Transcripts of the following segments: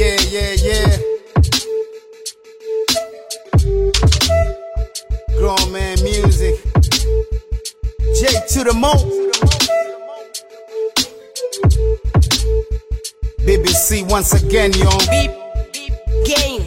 Yeah. Grown man music. J to the Mo. BBC once again, yo. Beep Gain.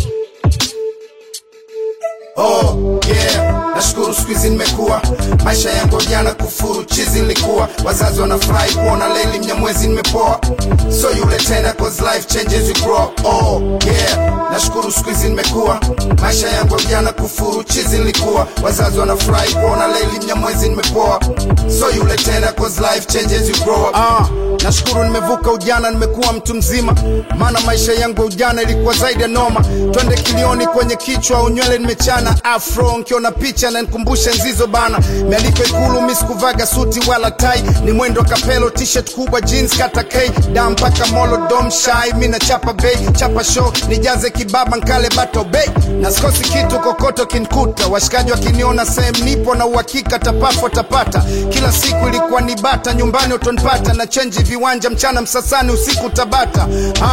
Oh yeah, nashukuru squeeze nimekuwa. Maisha yangu jana kufuru chizi nilikuwa. Wazazi wanafurahi kuona Leli Mnyamwezi nimepoa. So yule tena cause life changes you grow. Oh yeah, nashukuru squeeze nimekuwa. Maisha yangu jana kufuru chizi nilikuwa. Wazazi wanafurahi kuona Leli Mnyamwezi nimepoa. So yule tena cause life changes you grow. Nashukuru nimevuka ujana, nimekuwa mtu mzima. Maana maisha yangu ujana ilikuwa zaidi ya noma. Twende kilioni kwenye kichwa unywele nimechana afro, nkiona picha na nikumbusha nzizo bana. Mialiko Ikulu mimi sikuvaga suti wala tai, ni mwendo kapelo t-shirt kubwa jeans kata K, dam paka molo dom shy, mimi na chapa bay, chapa show nijaze kibaba nkale bato bay. Na sikosi kitu kokoto kinkuta, washikaji wakiniona same nipo na uhakika tapafo tapata. Kila siku ilikuwa ni bata, nyumbani utonipata na change viwanja mchana Msasani usiku Tabata.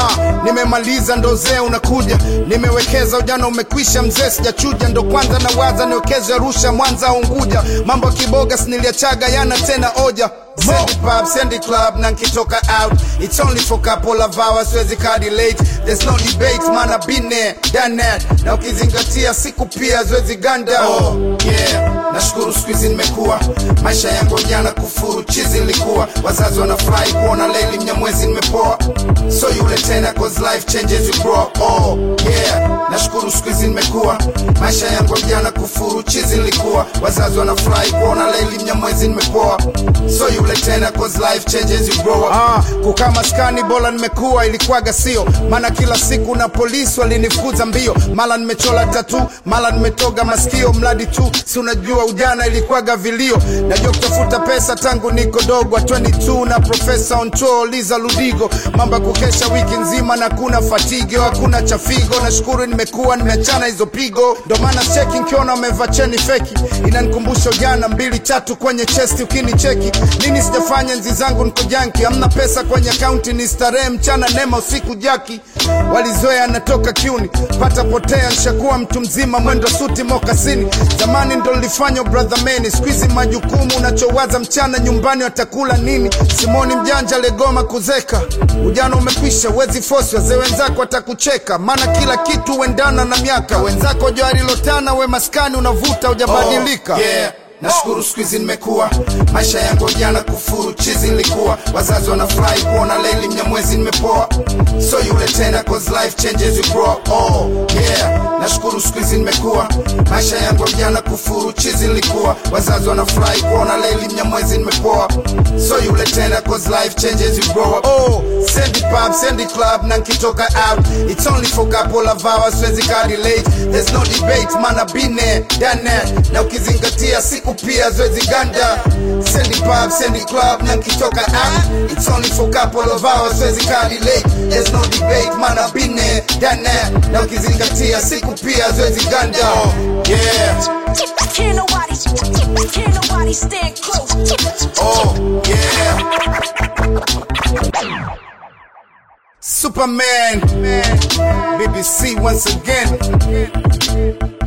Nimemaliza ndo zee unakuja, nimewekeza ujana umekwisha mzee sijachuja, ndo kwanza na waza niwekeze Arusha Mwanza Unguja. Mambo kiboga siniliachaga yana tena oja. Sandy pub, Sandy club, na nkitoka out it's only for couple of hours, swezi kadi late. There's no debate, man I've been there, done that. Na ukizingatia siku pia zwezi ganda. Oh yeah, nashukuru squeeze nimekuwa. Maisha yangu jana kufuru chizi nilikuwa. Wazazi wanafurahi kuona Leli Mnyamwezi nimepoa. So yule tena cause life changes you grow. Oh yeah, nashukuru squeeze nimekuwa. Maisha yangu jana kufuru chizi nilikuwa. Wazazi wanafurahi kuona Leli Mnyamwezi nimepoa. So yule tena cause life changes you grow. Kukaa maskani bora nimekuwa ilikuwaga sio. Maana kila siku na polisi walinifukuza mbio. Mala nimechola tatu, mala nimetoga masikio. Mradi tu, si unajua ujana ilikuwaga vilio. Najua kutafuta pesa tangu niko dogo. 22 na Professor on tour Liza Ludigo. Mamba kukesha wiki nzima na kuna fatigue, hakuna chafigo. Nashukuru nimekuwa nimeachana hizo pigo. Ndo maana cheki nkiona umevaa cheni feki, inanikumbusha ujana 2-3 kwenye chest ukinicheki. Nini sijafanya nzi zangu niko janki, hamna pesa kwenye akaunti ni starehe mchana nema usiku jaki. Walizoea natoka kiuni, pata potea nishakuwa mtu mzima mwendo suti mokasini. Zamani ndo nilifanya brother man, squeeze majukumu unachowaza mchana nyumbani watakula nini. Simoni mjanja legoma kuzeka, ujana umekwisha wezi force wazee wenzako watakucheka. Maana kila kitu uendana na miaka, wenzako jari lotana we maskani unavuta ujabadilika. Oh, yeah. Nashukuru squeeze nimekuwa. Maisha yangu jana kufuru chizi nilikuwa. Wazazi wanafurahi kuona Leli Mnyamwezi nimepoa. So yule tena cause life changes you grow. Oh yeah, nashukuru squeeze nimekuwa. Maisha yangu jana kufuru chizi nilikuwa. Wazazi wanafurahi kuona Leli Mnyamwezi nimepoa. So yule tena cause life changes you grow. Oh, Sandy pub, Sandy club, na nkitoka out it's only for couple of hours, swezi kadi late. There's no debate, man I've been there, done that. Na ukizingatia siku pia zwezi ganda. Sandy pub, Sandy club, na nkitoka out it's only for couple of hours, swezi kadi late. There's no debate, man I've been there, done that. Na ukizingatia siku pia zwezi ganda. Oh yeah, Can't nobody stand close. oh yeah, Superman, BBC once again.